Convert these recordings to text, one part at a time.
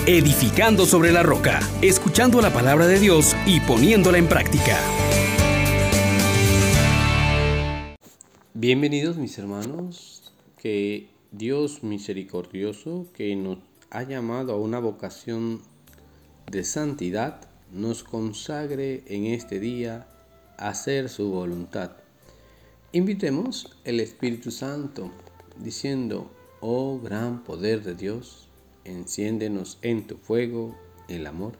edificando sobre la roca, escuchando la palabra de Dios y poniéndola en práctica. Bienvenidos mis hermanos, que Dios misericordioso, que nos ha llamado a una vocación de santidad, nos consagre en este día a hacer su voluntad. Invitemos el Espíritu Santo diciendo: oh gran poder de Dios, enciéndenos en tu fuego el amor.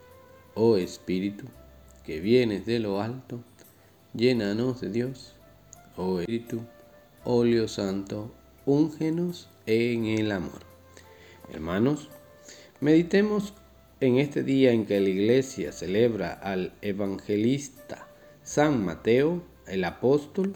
Oh Espíritu, que vienes de lo alto, llénanos de Dios. Oh Espíritu, óleo santo, úngenos en el amor. Hermanos, meditemos en este día en que la Iglesia celebra al evangelista San Mateo, el apóstol,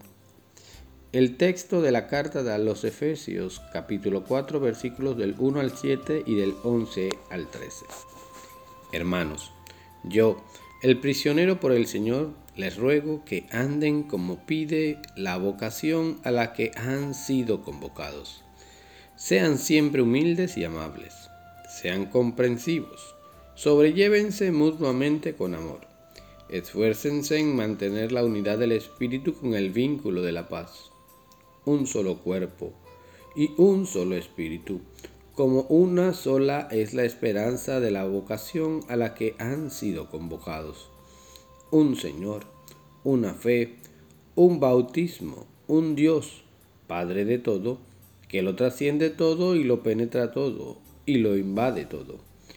el texto de la carta a los Efesios, capítulo 4, versículos del 1 al 7 y del 11 al 13. Hermanos, yo, el prisionero por el Señor, les ruego que anden como pide la vocación a la que han sido convocados. Sean siempre humildes y amables, sean comprensivos, sobrellévense mutuamente con amor, esfuércense en mantener la unidad del Espíritu con el vínculo de la paz. Un solo cuerpo y un solo espíritu, como una sola es la esperanza de la vocación a la que han sido convocados. Un Señor, una fe, un bautismo, un Dios, Padre de todo, que lo trasciende todo y lo penetra todo y lo invade todo.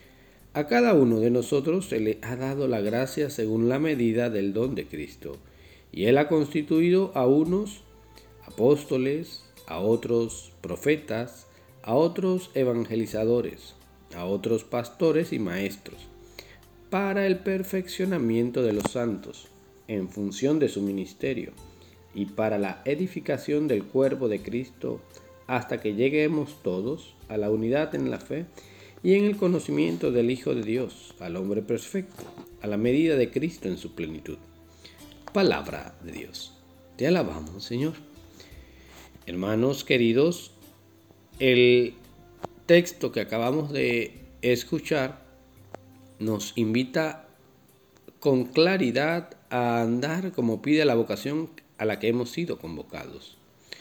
A cada uno de nosotros se le ha dado la gracia según la medida del don de Cristo, y Él ha constituido a unos apóstoles, a otros profetas, a otros evangelizadores, a otros pastores y maestros, para el perfeccionamiento de los santos, en función de su ministerio, y para la edificación del cuerpo de Cristo, hasta que lleguemos todos a la unidad en la fe y en el conocimiento del Hijo de Dios, al hombre perfecto, a la medida de Cristo en su plenitud. Palabra de Dios. Te alabamos, Señor. Hermanos queridos, el texto que acabamos de escuchar nos invita con claridad a andar como pide la vocación a la que hemos sido convocados.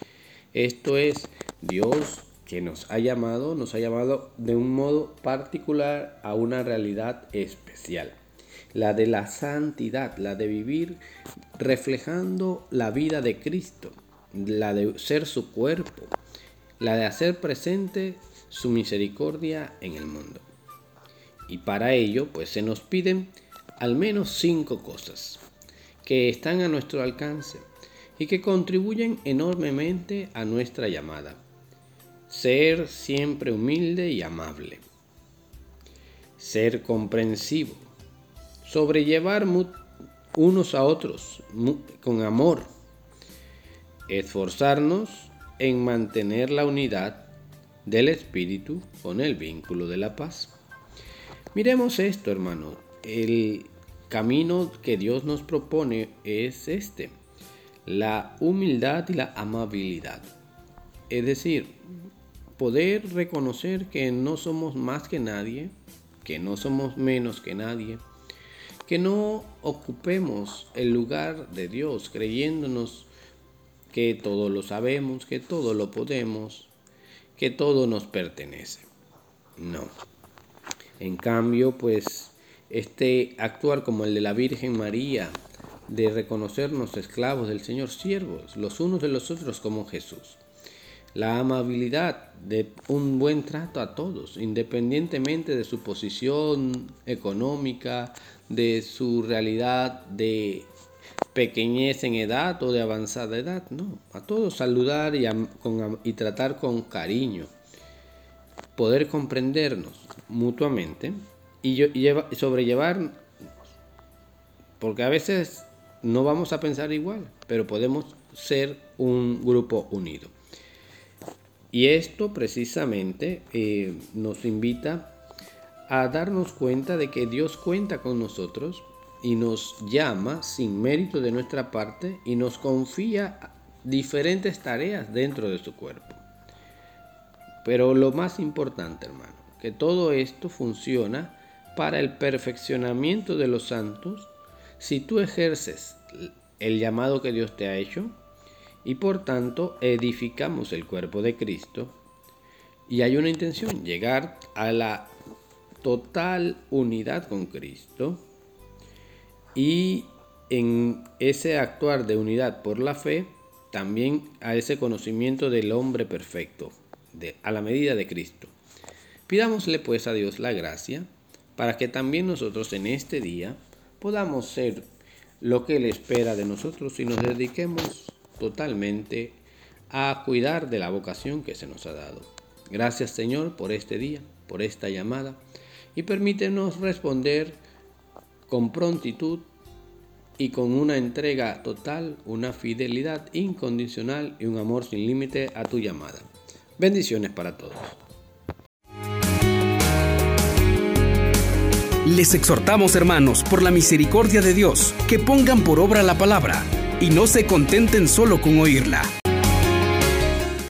Esto es, Dios que nos ha llamado de un modo particular a una realidad especial, la de la santidad, la de vivir reflejando la vida de Cristo, la de ser su cuerpo, la de hacer presente su misericordia en el mundo. Y para ello, pues se nos piden al menos 5 cosas que están a nuestro alcance y que contribuyen enormemente a nuestra llamada. Ser siempre humilde y amable. Ser comprensivo. Sobrellevar unos a otros con amor. Esforzarnos en mantener la unidad del Espíritu con el vínculo de la paz. Miremos esto, hermano. El camino que Dios nos propone es este: la humildad y la amabilidad. Es decir, poder reconocer que no somos más que nadie, que no somos menos que nadie, que no ocupemos el lugar de Dios creyéndonos que todo lo sabemos, que todo lo podemos, que todo nos pertenece. No. En cambio, pues, este actuar como el de la Virgen María, de reconocernos esclavos del Señor, siervos los unos de los otros como Jesús. La amabilidad de un buen trato a todos, independientemente de su posición económica, de su realidad de pequeñez en edad o de avanzada edad, no, a todos saludar y tratar con cariño, poder comprendernos mutuamente y sobrellevar, porque a veces no vamos a pensar igual, pero podemos ser un grupo unido. Y esto precisamente nos invita a darnos cuenta de que Dios cuenta con nosotros y nos llama sin mérito de nuestra parte y nos confía diferentes tareas dentro de su cuerpo. Pero lo más importante, hermano, que todo esto funciona para el perfeccionamiento de los santos si tú ejerces el llamado que Dios te ha hecho y por tanto edificamos el cuerpo de Cristo y hay una intención, llegar a la total unidad con Cristo y en ese actuar de unidad por la fe también a ese conocimiento del hombre perfecto, a la medida de Cristo. Pidámosle pues a Dios la gracia para que también nosotros en este día podamos ser lo que Él espera de nosotros y nos dediquemos totalmente a cuidar de la vocación que se nos ha dado. Gracias, Señor, por este día, por esta llamada, y permítenos responder con prontitud y con una entrega total, una fidelidad incondicional y un amor sin límite a tu llamada. Bendiciones para todos. Les exhortamos, hermanos, por la misericordia de Dios, que pongan por obra la palabra y no se contenten solo con oírla.